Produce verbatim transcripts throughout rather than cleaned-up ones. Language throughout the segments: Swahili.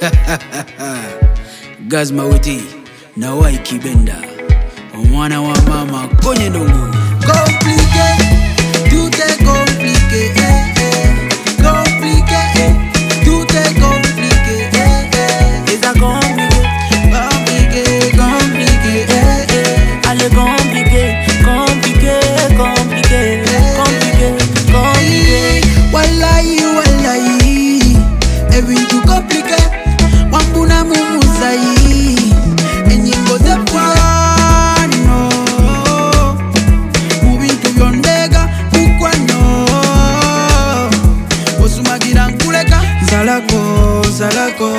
Gazma Witi na Waiki Benda, omwana wa mama kwenye ndongo. Compliqué, tout est compliqué, eh, eh. Compliqué, eh. Tout est compliqué, eh, eh. It's a compliqué, compliqué, compliqué, eh, eh. Allez compliqué, compliqué, compliqué, compliqué, compliqué. Wallahi, wallahi, everything too compliqué. Wambuna mumusai, enyimbo ze pwano. Moving to your nega, bukwano. Osumagira nkuleka, salako, salako.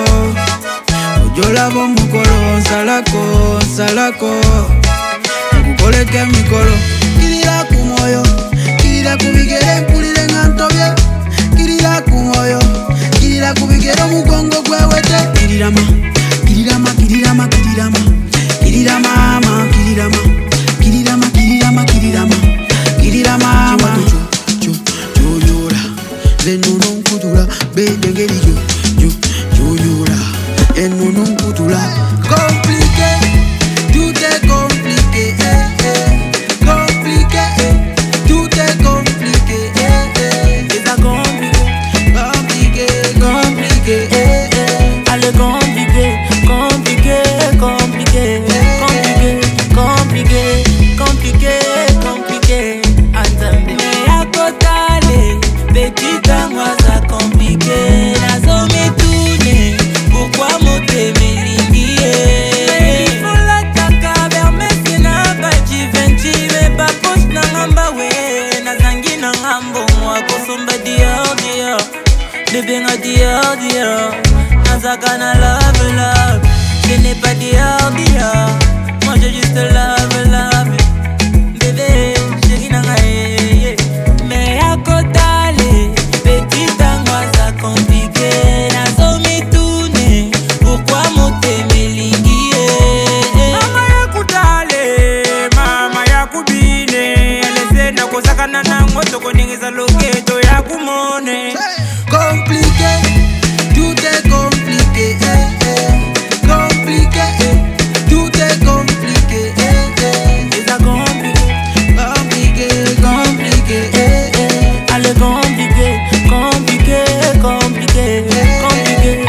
Ojola bomukolo, salako, salako. Nkukoleke mikolo, kirira kumoyo, kirira kubigere mpulire ngantobye. Kirira kumoyo, kirira kubigere mugongo gwewete. Kirirama, kirirama, kirirama, kirirama. Kirirama, mama, kirirama. Kirirama, kirirama, kirirama. Kirirama, mama. Jo, jo, yura. Zenono nkutula, bedengeri jo, jo, jo, yura. Enono nkutula. Compliqué, tout est compliqué, eh, eh. Compliqué, eh. Tout est compliqué, eh, eh. It's a compliqué, Compliqué, compliqué, eh, eh. allez compliqué, compliqué, compliqué, compliqué, compliqué, compliqué, compliqué. Attendez, mais à côté, petite angoisse compliqué. La zone est tournée, pourquoi monter mes lignes? Il faut l'attaquer vers mes sénats, tu vingt, mais pas poche na ngamba we. Na zangi na ngambo, moi kosomba dior dior. Bébé nga dior dior. Nazaka na love love. Je n'ai pas dior dior. Moi j'ai juste love love. Bébé, chérie nanga eh eh. Mais à côté, petite angoisse compliquée. La zone est tournée, pourquoi monter mes lignes? Mama ya kutale, mama ya kubine. Eleze na kusakana na ngoto koningeza loketo ya kumone. Compliqué, tout est compliqué, eh, eh. Compliqué, eh. Tout est compliqué, eh, eh. It's a compliqué, Compliqué, compliqué, eh, eh. allez compliqué, compliqué, compliqué, compliqué.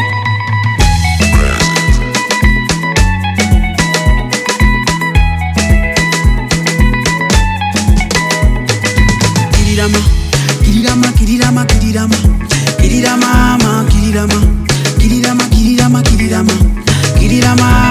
Kirirama, kirirama, kirirama, kirirama. Kirirama, mama, kirirama. Kirirama, kirirama, kirirama. Kirirama.